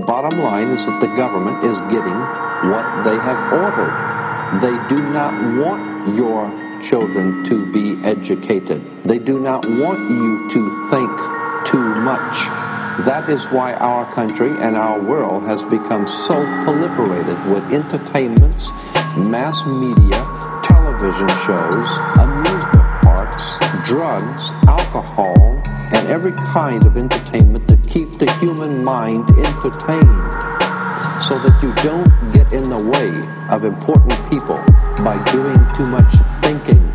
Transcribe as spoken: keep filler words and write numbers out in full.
bottom line is that the government is getting what they have ordered. They do not want your children to be educated. They do not want you to think too much. That is why our country and our world has become so proliferated with entertainments, mass media, television shows, amusement parks, drugs, alcohol, and every kind of entertainment to keep the human mind entertained, so that you don't get in the way of important people by doing too much thinking.